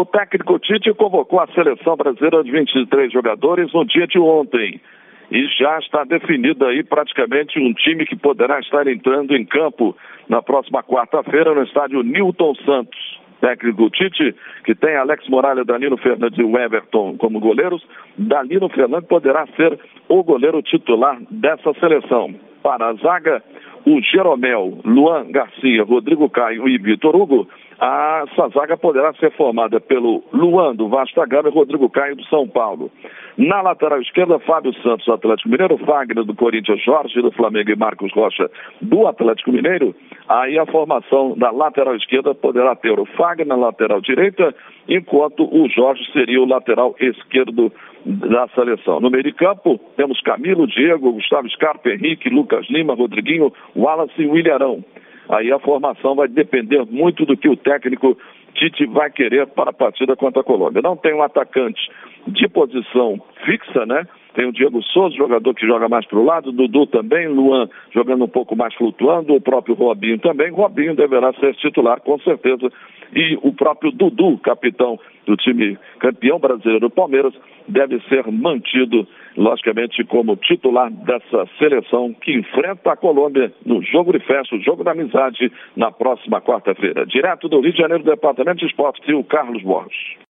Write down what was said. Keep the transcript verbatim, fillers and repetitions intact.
O técnico Tite convocou a seleção brasileira de vinte e três jogadores no dia de ontem. E já está definido aí praticamente um time que poderá estar entrando em campo na próxima quarta-feira no estádio Newton Santos. Técnico Tite, que tem Alex Moralha, Danilo Fernandes e o Everton como goleiros, Danilo Fernandes poderá ser o goleiro titular dessa seleção. Para a zaga, o Jeromel, Luan Garcia, Rodrigo Caio e Vitor Hugo. Essa zaga poderá ser formada pelo Luan do Vasco da Gama e Rodrigo Caio do São Paulo. Na lateral esquerda, Fábio Santos do Atlético Mineiro, Fagner do Corinthians, Jorge do Flamengo e Marcos Rocha do Atlético Mineiro. Aí a formação da lateral esquerda poderá ter o Fagner na lateral direita, enquanto o Jorge seria o lateral esquerdo da seleção. No meio de campo, temos Camilo, Diego, Gustavo Scarpa, Henrique, Lucas Lima, Rodriguinho, Wallace e William Arão. Aí a formação vai depender muito do que o técnico Tite vai querer para a partida contra a Colômbia. Não tem um atacante de posição fixa, né? Tem o Diego Souza, jogador que joga mais para o lado, Dudu também, Luan jogando um pouco mais flutuando, o próprio Robinho também. Robinho deverá ser titular, com certeza. E o próprio Dudu, capitão do time campeão brasileiro do Palmeiras, deve ser mantido, logicamente, como titular dessa seleção que enfrenta a Colômbia no jogo de festa, o jogo da amizade, na próxima quarta-feira. Direto do Rio de Janeiro, Departamento de Esportes, o Carlos Borges.